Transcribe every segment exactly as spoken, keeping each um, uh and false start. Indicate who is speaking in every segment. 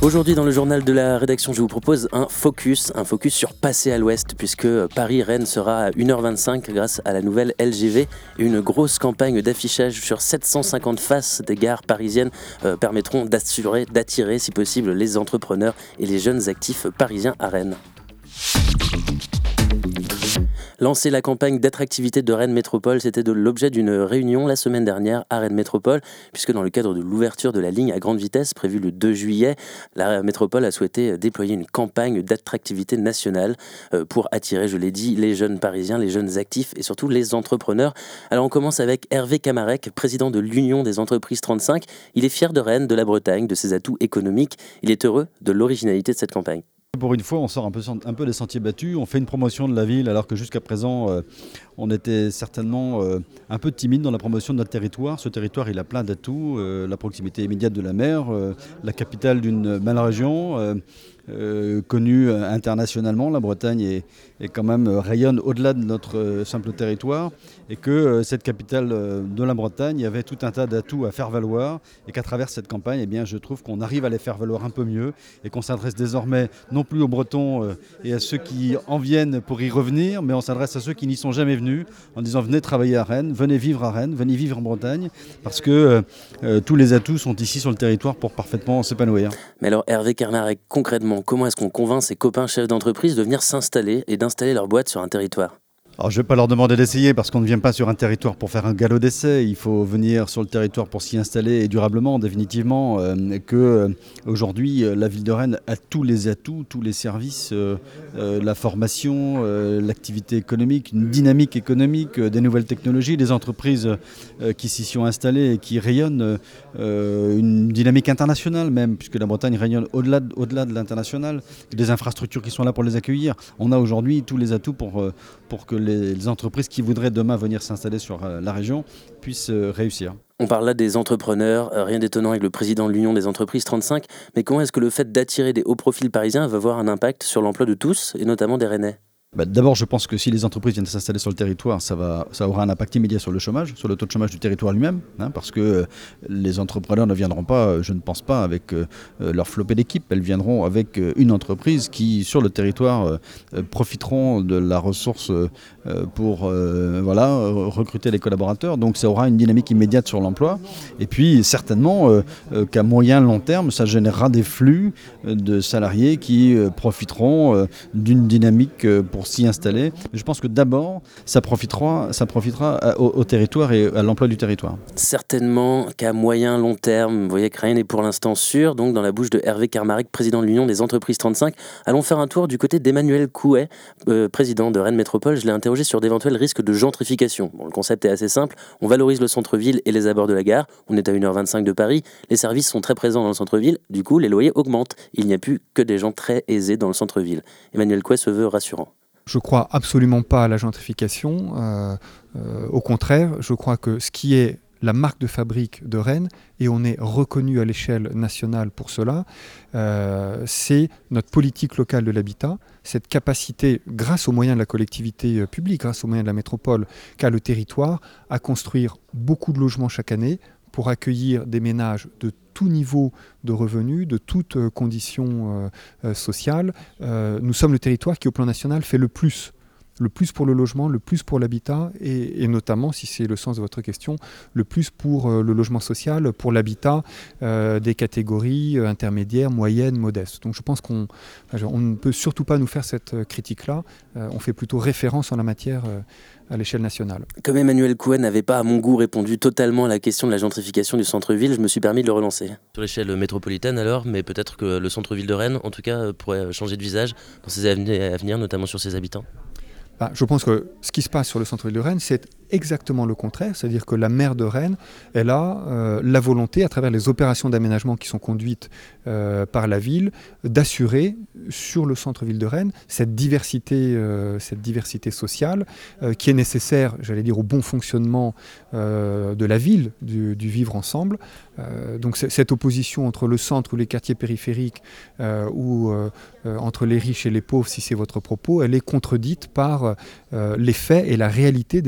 Speaker 1: Aujourd'hui dans le journal de la rédaction, je vous propose un focus, un focus sur Passer à l'Ouest, puisque Paris-Rennes sera à une heure vingt-cinq grâce à la nouvelle L G V et une grosse campagne d'affichage sur sept cent cinquante faces des gares parisiennes euh, permettront d'assurer, d'attirer si possible les entrepreneurs et les jeunes actifs parisiens à Rennes. Lancer la campagne d'attractivité de Rennes Métropole, c'était de l'objet d'une réunion la semaine dernière à Rennes Métropole, puisque dans le cadre de l'ouverture de la ligne à grande vitesse prévue le deux juillet, la métropole a souhaité déployer une campagne d'attractivité nationale pour attirer, je l'ai dit, les jeunes parisiens, les jeunes actifs et surtout les entrepreneurs. Alors on commence avec Hervé Camarec, président de l'Union des entreprises trente-cinq. Il est fier de Rennes, de la Bretagne, de ses atouts économiques. Il est heureux de l'originalité de cette campagne.
Speaker 2: Pour une fois, on sort un peu, un peu des sentiers battus, on fait une promotion de la ville alors que jusqu'à présent, euh, on était certainement euh, un peu timide dans la promotion de notre territoire. Ce territoire, il a plein d'atouts, euh, la proximité immédiate de la mer, euh, la capitale d'une belle région, euh, euh, connue internationalement. La Bretagne est, est quand même euh, rayonne au-delà de notre euh, simple territoire et que euh, cette capitale euh, de la Bretagne, il y avait tout un tas d'atouts à faire valoir et qu'à travers cette campagne, eh bien, je trouve qu'on arrive à les faire valoir un peu mieux et qu'on s'adresse désormais non plus aux Bretons euh, et à ceux qui en viennent pour y revenir, mais on s'adresse à ceux qui n'y sont jamais venus en disant venez travailler à Rennes, venez vivre à Rennes, venez vivre en Bretagne parce que euh, euh, tous les atouts sont ici sur le territoire pour parfaitement s'épanouir.
Speaker 1: Mais alors Hervé Camarec, concrètement, comment est-ce qu'on convainc ses copains chefs d'entreprise de venir s'installer et d'installer leur boîte sur un territoire ?
Speaker 2: Alors je ne vais pas leur demander d'essayer parce qu'on ne vient pas sur un territoire pour faire un galop d'essai. Il faut venir sur le territoire pour s'y installer et durablement, définitivement. Euh, que euh, aujourd'hui, euh, la ville de Rennes a tous les atouts, tous les services, euh, euh, la formation, euh, l'activité économique, une dynamique économique, euh, des nouvelles technologies, des entreprises euh, qui s'y sont installées et qui rayonnent, euh, une dynamique internationale même, puisque la Bretagne rayonne au-delà de, au-delà de l'international, des infrastructures qui sont là pour les accueillir. On a aujourd'hui tous les atouts pour, euh, pour que les entreprises qui voudraient demain venir s'installer sur la région puissent réussir.
Speaker 1: On parle là des entrepreneurs, rien d'étonnant avec le président de l'Union des entreprises trente-cinq, mais comment est-ce que le fait d'attirer des hauts profils parisiens va avoir un impact sur l'emploi de tous, et notamment des Rennais ?
Speaker 2: Bah, d'abord, je pense que si les entreprises viennent s'installer sur le territoire, ça, va, ça aura un impact immédiat sur le chômage, sur le taux de chômage du territoire lui-même, hein, parce que euh, les entrepreneurs ne viendront pas, je ne pense pas, avec euh, leur flopée d'équipe. Elles viendront avec euh, une entreprise qui, sur le territoire, euh, profiteront de la ressource euh, pour euh, voilà, recruter les collaborateurs. Donc ça aura une dynamique immédiate sur l'emploi. Et puis, certainement euh, euh, qu'à moyen long terme, ça générera des flux euh, de salariés qui euh, profiteront euh, d'une dynamique euh, pour s'y installer. Je pense que d'abord, ça profitera, ça profitera au, au territoire et à l'emploi du territoire.
Speaker 1: Certainement qu'à moyen long terme, vous voyez que rien n'est pour l'instant sûr, donc dans la bouche de Hervé Camarec, président de l'Union des entreprises trente-cinq, allons faire un tour du côté d'Emmanuel Couet, euh, président de Rennes Métropole. Je l'ai interrogé sur d'éventuels risques de gentrification. Bon, le concept est assez simple, on valorise le centre-ville et les abords de la gare, on est à une heure vingt-cinq de Paris, les services sont très présents dans le centre-ville, du coup les loyers augmentent. Il n'y a plus que des gens très aisés dans le centre-ville. Emmanuel Couet se veut rassurant.
Speaker 3: Je ne crois absolument pas à la gentrification. Euh, euh, au contraire, je crois que ce qui est la marque de fabrique de Rennes, et on est reconnu à l'échelle nationale pour cela, euh, c'est notre politique locale de l'habitat, cette capacité, grâce aux moyens de la collectivité publique, grâce aux moyens de la métropole, qu'a le territoire, à construire beaucoup de logements chaque année pour accueillir des ménages de tout niveau de revenus, de toutes euh, conditions euh, euh, sociales. Euh, nous sommes le territoire qui, au plan national, fait le plus. Le plus pour le logement, le plus pour l'habitat et, et notamment, si c'est le sens de votre question, le plus pour euh, le logement social, pour l'habitat euh, des catégories euh, intermédiaires, moyennes, modestes. Donc je pense qu'on on ne peut surtout pas nous faire cette critique-là. Euh, on fait plutôt référence en la matière euh, à l'échelle nationale.
Speaker 1: Comme Emmanuel Couet n'avait pas, à mon goût, répondu totalement à la question de la gentrification du centre-ville, je me suis permis de le relancer. Sur l'échelle métropolitaine alors, mais peut-être que le centre-ville de Rennes, en tout cas, pourrait changer de visage dans ses années à venir, notamment sur ses habitants.
Speaker 3: Bah, je pense que ce qui se passe sur le centre-ville de Rennes, c'est exactement le contraire, c'est-à-dire que la maire de Rennes, elle a euh, la volonté, à travers les opérations d'aménagement qui sont conduites euh, par la ville, d'assurer sur le centre-ville de Rennes cette diversité, euh, cette diversité sociale euh, qui est nécessaire, j'allais dire, au bon fonctionnement euh, de la ville, du, du vivre ensemble. Euh, donc c- cette opposition entre le centre ou les quartiers périphériques euh, ou euh, euh, entre les riches et les pauvres, si c'est votre propos, elle est contredite par euh, les faits et la réalité des politiques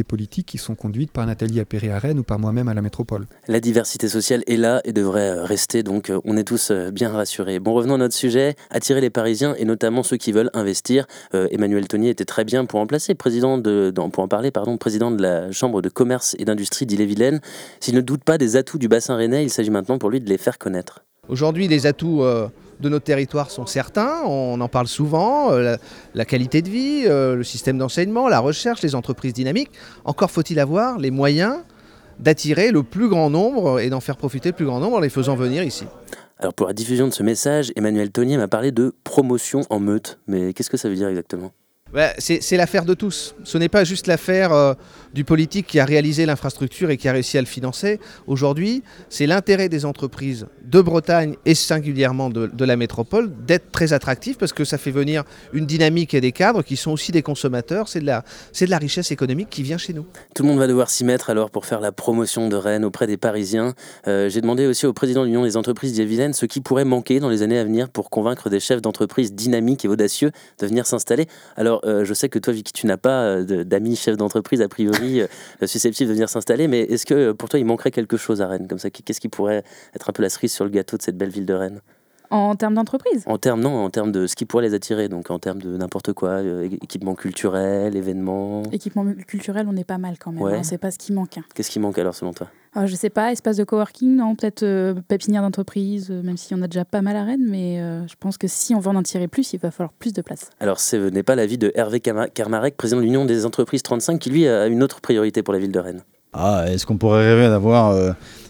Speaker 3: politiques qui sont conduites par Nathalie Appéré à Rennes ou par moi-même à la métropole.
Speaker 1: La diversité sociale est là et devrait rester, donc on est tous bien rassurés. Bon, revenons à notre sujet, attirer les Parisiens et notamment ceux qui veulent investir. Euh, Emmanuel Tonier était très bien pour en placer, président de, dans, pour en parler, pardon, président de la Chambre de commerce et d'industrie d'Ille-et-Vilaine. S'il ne doute pas des atouts du bassin rennais, il s'agit maintenant pour lui de les faire connaître.
Speaker 4: Aujourd'hui, les atouts euh, de nos territoires sont certains, on en parle souvent, euh, la, la qualité de vie, euh, le système d'enseignement, la recherche, les entreprises dynamiques. Encore faut-il avoir les moyens d'attirer le plus grand nombre et d'en faire profiter le plus grand nombre en les faisant venir ici.
Speaker 1: Alors pour la diffusion de ce message, Emmanuel Tonier m'a parlé de promotion en meute. Mais qu'est-ce que ça veut dire exactement ?
Speaker 4: Ouais, c'est, c'est l'affaire de tous. Ce n'est pas juste l'affaire euh, du politique qui a réalisé l'infrastructure et qui a réussi à le financer. Aujourd'hui, c'est l'intérêt des entreprises de Bretagne et singulièrement de, de la métropole d'être très attractifs parce que ça fait venir une dynamique et des cadres qui sont aussi des consommateurs. C'est de la, c'est de la richesse économique qui vient chez nous.
Speaker 1: Tout le monde va devoir s'y mettre alors pour faire la promotion de Rennes auprès des Parisiens. Euh, j'ai demandé aussi au président de l'Union des entreprises d'Ille-et-Vilaine ce qui pourrait manquer dans les années à venir pour convaincre des chefs d'entreprise dynamiques et audacieux de venir s'installer. Alors, Euh, je sais que toi, Vicky, tu n'as pas euh, d'amis chefs d'entreprise a priori euh, susceptibles de venir s'installer, mais est-ce que pour toi, il manquerait quelque chose à Rennes comme ça ? Qu'est-ce qui pourrait être un peu la cerise sur le gâteau de cette belle ville de Rennes ?
Speaker 5: En termes d'entreprise ?
Speaker 1: En termes, non, en termes de ce qui pourrait les attirer, donc en termes de n'importe quoi, euh, équipement culturel, événements.
Speaker 5: Équipement culturel, on est pas mal quand même,
Speaker 1: ouais.
Speaker 5: hein, c'est pas ce qui manque. Hein.
Speaker 1: Qu'est-ce qui manque alors selon toi ?
Speaker 5: Alors, je sais pas, espace de coworking, non, peut-être euh, pépinière d'entreprise, euh, même s'il y en a déjà pas mal à Rennes, mais euh, je pense que si on veut en tirer plus, il va falloir plus de place.
Speaker 1: Alors ce n'est pas l'avis de Hervé Kermarek, président de l'Union des entreprises trente-cinq, qui lui a une autre priorité pour la ville de Rennes.
Speaker 2: Ah, est-ce qu'on pourrait rêver d'avoir euh,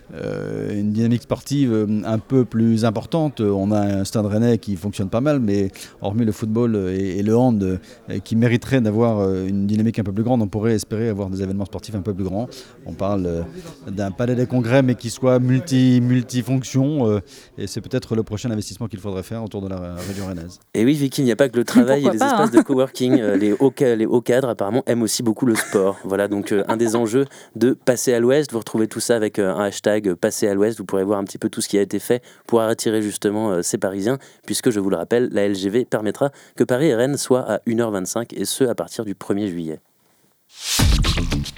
Speaker 2: euh, une dynamique sportive un peu plus importante ? On a un stade rennais qui fonctionne pas mal, mais hormis le football et, et le hand euh, qui mériterait d'avoir euh, une dynamique un peu plus grande, on pourrait espérer avoir des événements sportifs un peu plus grands. On parle euh, d'un palais des congrès, mais qui soit multi, multifonction, euh, et c'est peut-être le prochain investissement qu'il faudrait faire autour de la région rennaise.
Speaker 1: Et oui, Vicky, il n'y a pas que le travail et les
Speaker 5: pas,
Speaker 1: espaces
Speaker 5: hein.
Speaker 1: de coworking. euh, les, hauts, les hauts cadres, apparemment, aiment aussi beaucoup le sport. Voilà, donc euh, un des enjeux de Passer à l'Ouest. Vous retrouvez tout ça avec euh, un hashtag Passer à l'Ouest. Vous pourrez voir un petit peu tout ce qui a été fait pour attirer justement euh, ces Parisiens, puisque, je vous le rappelle, la L G V permettra que Paris et Rennes soient à une heure vingt-cinq, et ce, à partir du premier juillet.